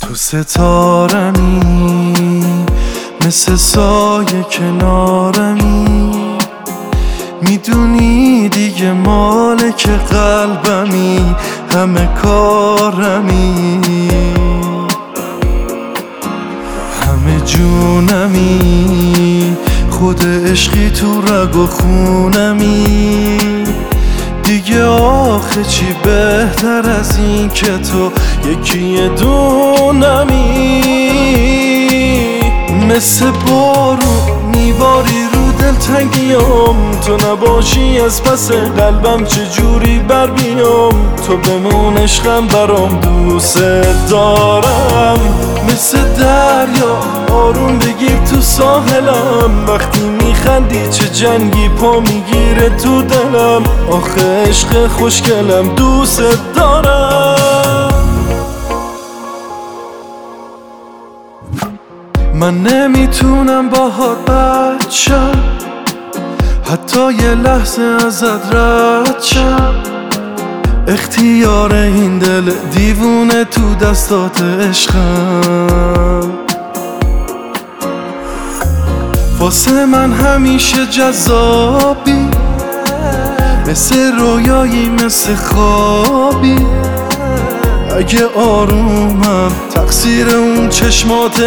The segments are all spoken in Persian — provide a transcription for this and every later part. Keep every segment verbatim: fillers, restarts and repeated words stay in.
تو ستارمی مثل سایه کنارمی، میدونی دیگه مالک قلبمی، همه کارمی، همه جونمی، خود عشقی تو رگ و خونمی. دیگه آخه چی بهتر از این که تو یکی دونمی. مثل بارون میباری رو دلتنگیام، تو نباشی از پس قلبم چجوری بر بیام. تو بمون عشقم برام دوست دارم، مثل دریا آروم بگیر تو ساحلم. وقتی میخندی چه جنگی پا میگیره تو دلم. آخه عشق خوشگلم دوست دارم. من نمیتونم باهات بد شم، حتی یه لحظه ازت رد شم. اختیار این دل دیوونه تو دستات عشقم. واسه من همیشه جذابی، مثل رویایی مثل خوابی. اگه آرومم تقصیر اون چشمات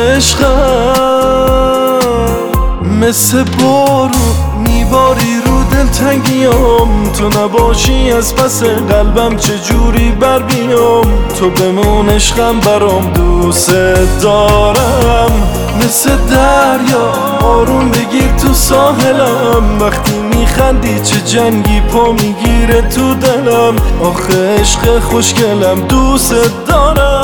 عشقم. مثل بارون میباری رو دلتنگیام، تو نباشی از پس قلبم چجوری بر بیام. تو بمون عشقم برام دوست دارم، مثل دریا آروم بگیر تو ساحلم. وقتی میخندی چه جنگی پا میگیره تو دلم. آخه عشق خوشگلم دوست دارم.